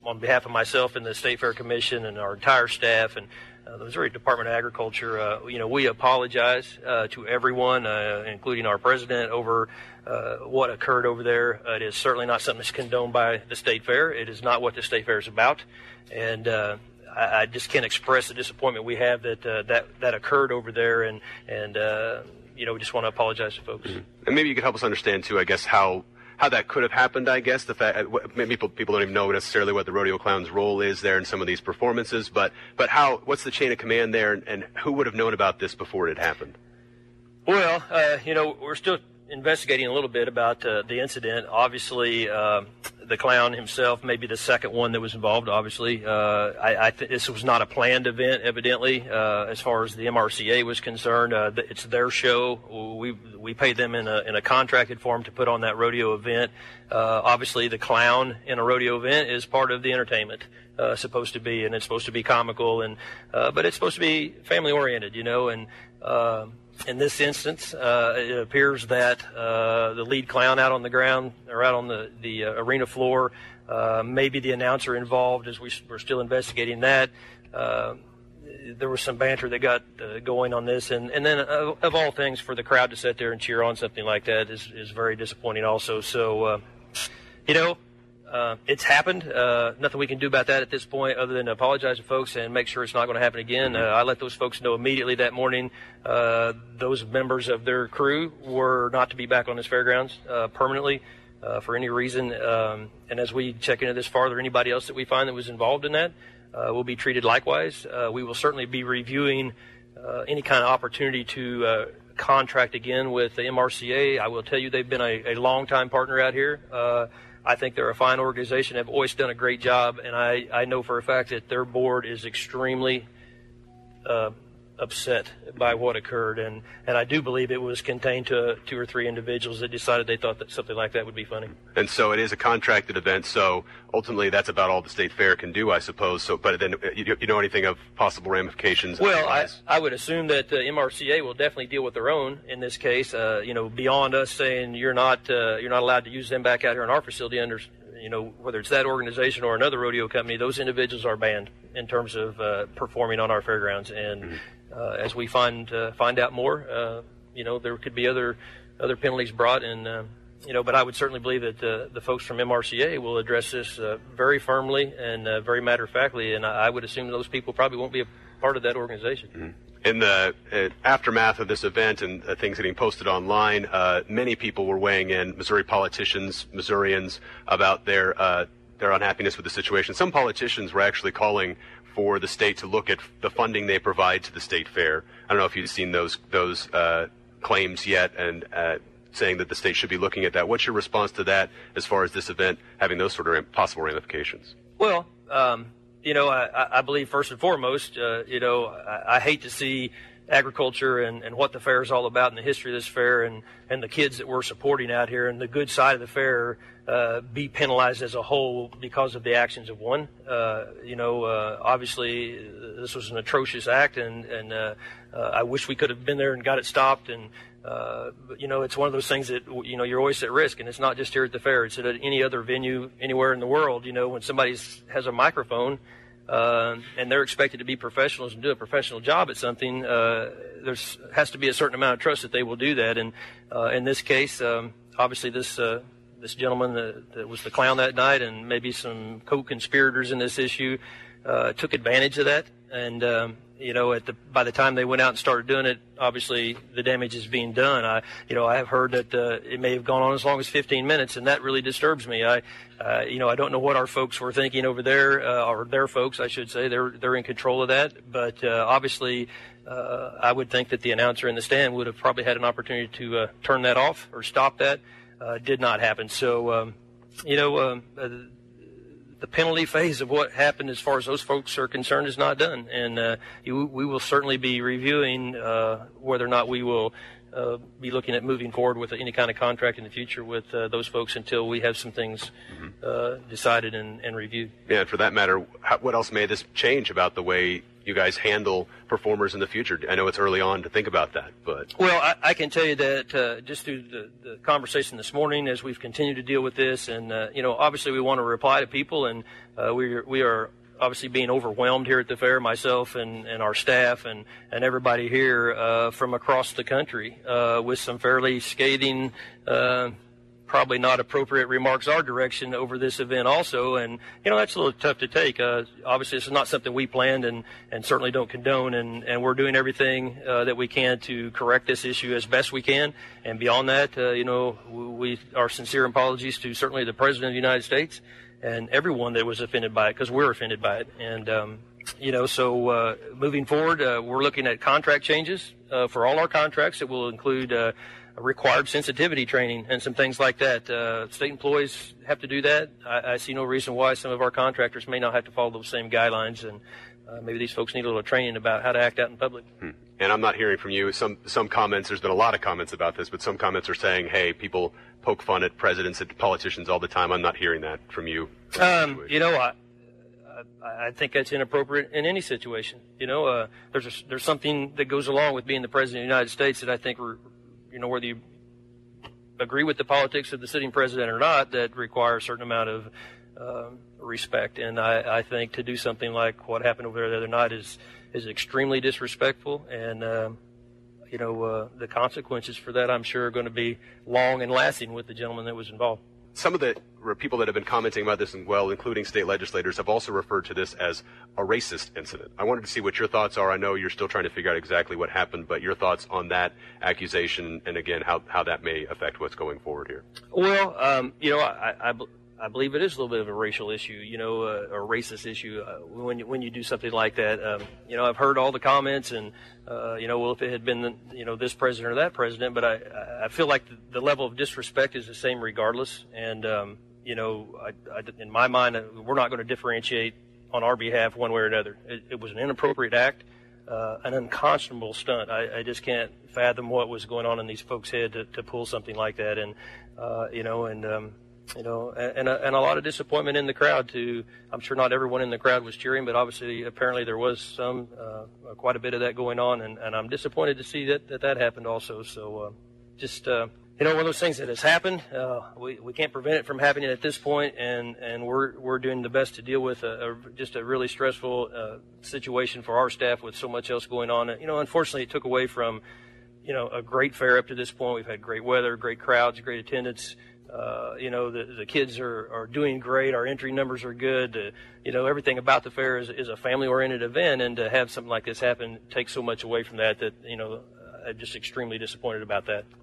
on behalf of myself and the State Fair Commission and our entire staff and the Missouri Department of Agriculture, we apologize to everyone, including our president, over what occurred over there. It is certainly not something that's condoned by the State Fair. It is not what the State Fair is about, and I just can't express the disappointment we have that occurred over there, and we just want to apologize to folks. Mm-hmm. And maybe you could help us understand too, I guess, how that could have happened. I guess the fact maybe people don't even know necessarily what the rodeo clown's role is there in some of these performances, but what's the chain of command there, and who would have known about this before it had happened? Well, we're still investigating a little bit about the incident. Obviously, the clown himself may be the second one that was involved. Obviously, this was not a planned event, evidently, as far as the MRCA was concerned. It's their show. We paid them in a contracted form to put on that rodeo event. Obviously, the clown in a rodeo event is part of the entertainment, supposed to be, and it's supposed to be comical, but it's supposed to be family oriented, and. In this instance, it appears that the lead clown out on the ground or out on the arena floor, maybe the announcer involved, as we're still investigating that. There was some banter that got going on this, and then of all things, for the crowd to sit there and cheer on something like that is very disappointing also. So, it's happened. Nothing we can do about that at this point other than apologize to folks and make sure it's not going to happen again. I let those folks know immediately that morning. Those members of their crew were not to be back on this fairgrounds permanently for any reason. And as we check into this farther, anybody else that we find that was involved in that will be treated likewise. We will certainly be reviewing any kind of opportunity to contract again with the MRCA. I will tell you they've been a long-time partner out here. I think they're a fine organization. They've always done a great job, and I know for a fact that their board is extremely upset by what occurred, and I do believe it was contained to 2 or 3 individuals that decided they thought that something like that would be funny. And so it is a contracted event, so ultimately that's about all the State Fair can do, I suppose. So, but then you know anything of possible ramifications? Well, I would assume that MRCA will definitely deal with their own in this case. Beyond us saying you're not allowed to use them back out here in our facility under. Whether it's that organization or another rodeo company, those individuals are banned in terms of performing on our fairgrounds. And as we find out more, there could be other penalties brought. And but I would certainly believe that the folks from MRCA will address this very firmly and very matter-of-factly. And I would assume those people probably won't be a part of that organization. Mm-hmm. In the aftermath of this event and things getting posted online, many people were weighing in, Missouri politicians, Missourians, about their unhappiness with the situation. Some politicians were actually calling for the state to look at the funding they provide to the State Fair. I don't know if you've seen those claims yet, and saying that the state should be looking at that. What's your response to that as far as this event having those sort of possible ramifications? Well, I believe first and foremost, I hate to see agriculture and what the fair is all about and the history of this fair and the kids that we're supporting out here and the good side of the fair be penalized as a whole because of the actions of one. Obviously this was an atrocious act and I wish we could have been there and got it stopped and it's one of those things that, you're always at risk, and it's not just here at the fair. It's at any other venue anywhere in the world. When somebody has a microphone and they're expected to be professionals and do a professional job at something, there has to be a certain amount of trust that they will do that. And in this case, obviously this gentleman that was the clown that night and maybe some co-conspirators in this issue took advantage of that. And by the time they went out and started doing it, obviously the damage is being done. I have heard that it may have gone on as long as 15 minutes, and that really disturbs me. I don't know what our folks were thinking over there, or their folks, I should say. They're in control of that, but obviously I would think that the announcer in the stand would have probably had an opportunity to turn that off or stop that. Did not happen. So, the penalty phase of what happened as far as those folks are concerned is not done. And we will certainly be reviewing whether or not we will be looking at moving forward with any kind of contract in the future with those folks until we have some things decided and reviewed. Yeah, and for that matter, what else made this change about the way you guys handle performers in the future? I know it's early on to think about that, but well, I can tell you that just through the conversation this morning, as we've continued to deal with this, and obviously we want to reply to people, and we are obviously being overwhelmed here at the fair, myself and our staff and everybody here from across the country with some fairly scathing, probably not appropriate remarks our direction over this event also. And, that's a little tough to take. Obviously, this is not something we planned and certainly don't condone. And we're doing everything that we can to correct this issue as best we can. And beyond that, we our sincere apologies to certainly the President of the United States and everyone that was offended by it, because we're offended by it. And, so moving forward, we're looking at contract changes for all our contracts. It will include required sensitivity training and some things like that. State employees have to do that. I see no reason why some of our contractors may not have to follow those same guidelines, and maybe these folks need a little training about how to act out in public. And I'm not hearing from you. Some comments, there's been a lot of comments about this, but some comments are saying, hey, people poke fun at presidents and politicians all the time. I'm not hearing that from you. I think that's inappropriate in any situation. There's something that goes along with being the President of the United States that I think whether you agree with the politics of the sitting president or not, that requires a certain amount of respect. And I think to do something like what happened over there the other night is extremely disrespectful. And, the consequences for that, I'm sure, are going to be long and lasting with the gentleman that was involved. Some of the people that have been commenting about this, including state legislators, have also referred to this as a racist incident. I wanted to see what your thoughts are. I know you're still trying to figure out exactly what happened, but your thoughts on that accusation and, again, how that may affect what's going forward here. Well, I believe it is a little bit of a racial issue, a racist issue when you do something like that. I've heard all the comments and, well, if it had been, this president or that president, but I feel like the level of disrespect is the same regardless. And, in my mind, we're not going to differentiate on our behalf one way or another. It was an inappropriate act, an unconscionable stunt. I just can't fathom what was going on in these folks' head to pull something like that. And, and a lot of disappointment in the crowd too. I'm sure not everyone in the crowd was cheering, but obviously, apparently there was quite a bit of that going on, and I'm disappointed to see that happened also. So, one of those things that has happened. We can't prevent it from happening at this point, and we're doing the best to deal with just a really stressful situation for our staff with so much else going on. Unfortunately, it took away from a great fair up to this point. We've had great weather, great crowds, great attendance. The kids are doing great. Our entry numbers are good. Everything about the fair is a family-oriented event, and to have something like this happen takes so much away from that I'm just extremely disappointed about that.